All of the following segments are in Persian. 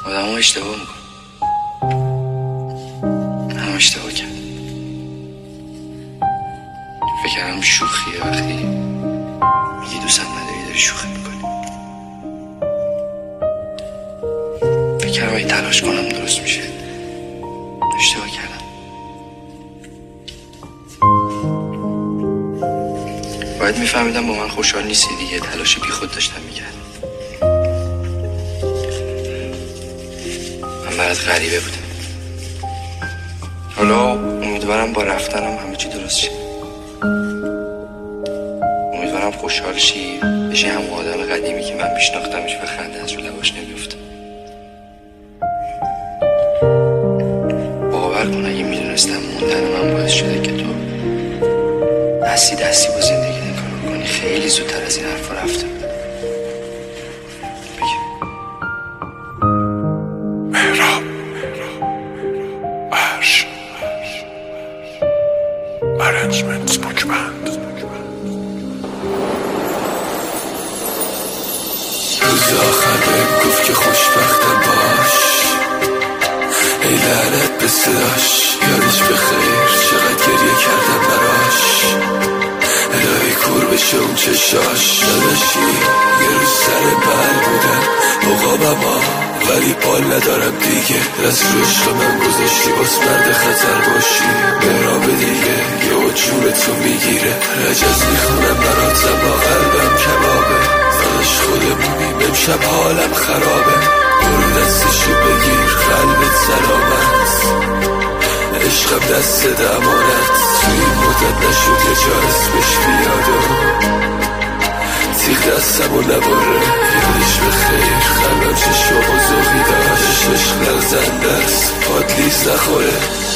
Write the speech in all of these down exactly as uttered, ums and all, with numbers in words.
آدم ها اشتباه میکن. هم اشتباه کرد. فکر کردم شوخیه وقتی میگی دوستم نداری داری شوخی میکنی. فکر کردم اگه تلاش کنم درست میشه. اشتباه کردم. باید میفهمیدم با من خوشحال نیستی دیگه. تلاش بی خود داشتم میکردم. من برات غریبه بودم. حالا امیدوارم با رفتنم همه چی درست شه. امیدوارم خوشحال شی بشی همون آدم قدیمی که من میشناختمش و خنده از رو لباش نمیفته. باور کن اگه میدونستم موندن من باعث شده که تو دستی دستی با زندگی این کارو بکنی خیلی زودتر از این حرفا رفته بودم. بگه مهراب عرش ارنجمنت بوکبند. روز آخر بهم گفت که خوشبختم باش. ای لعنت به صداش یادش بخیر چقدر گریه کردم براش. الهی کور بشه اون چشاش. داداشی یه روز سر بل بودن عقابم ها ولی بال ندارم دیگه. دست رو عشق من گذاشتی باز مرد خطر باشی. مهراب دیگه یه جونتو میگیره. رجز میخونم براتم با قلبم کبابه. داداش خودمونیم امشب حالم خرابه. برو دستشو بگیر قلبت سلامت. عشقم دست دمانت توی این مدت نشد یه جا اسمش بیاد و تیغ دستم و نباره. یادش بخیر قلبم چه شوق و ذوقی داشت. عشق لرزنده است پاد لیز نخوره.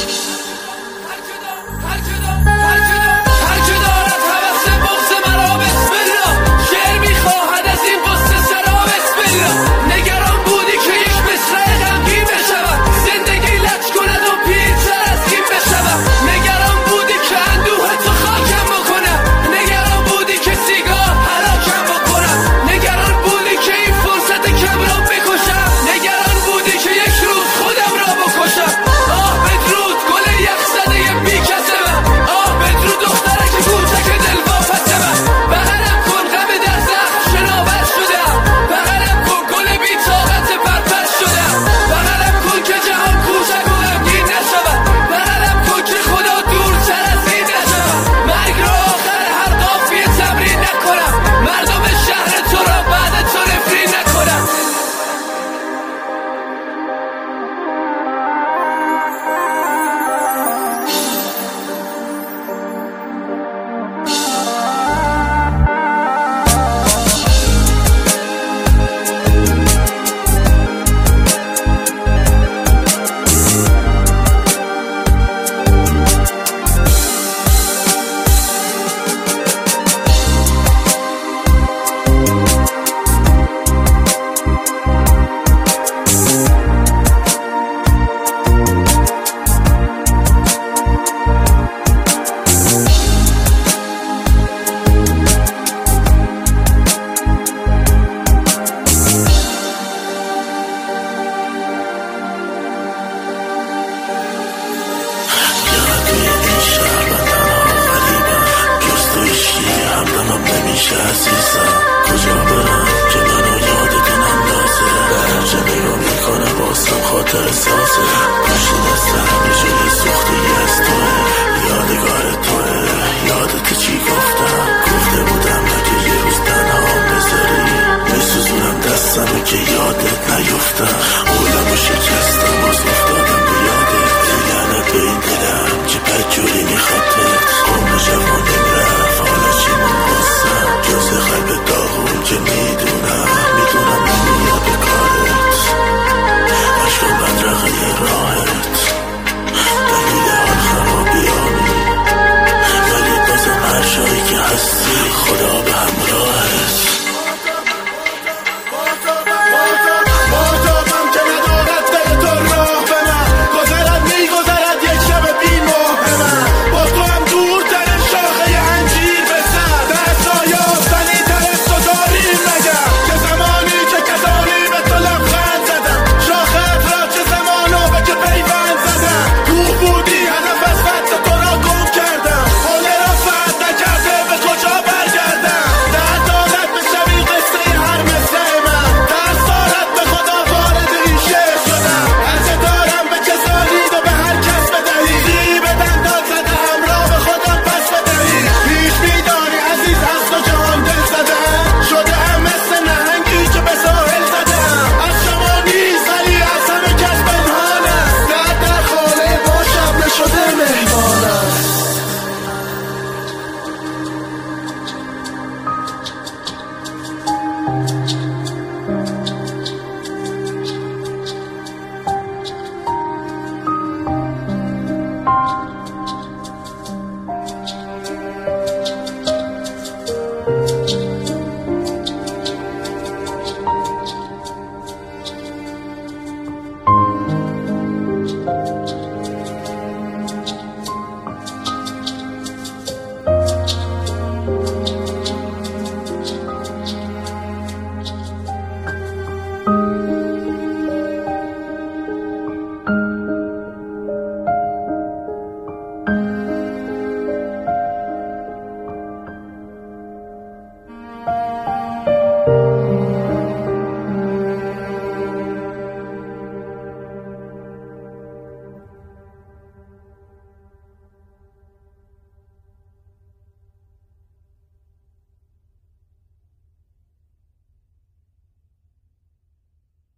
کجا برم که منو یادتون اندازه. در جا نگاه میکنم بازم خاطر سازه. پشت دستم یه جوری سوختگی از توه. یادگار توه یادت چی گفتم. گفته بودم اگه یه روز تنها بذاری میسوزونم دستمو که یادت نیفتم. اولمو شکستم باز افتادم به یادت. لعنت به این دلم که بدجوری میخوادت. عمر جوانم رفت حالا چی من بازم جز قلب داغون که میدونم میدونم نمیاد به کارت. عشق و بدرقه راحت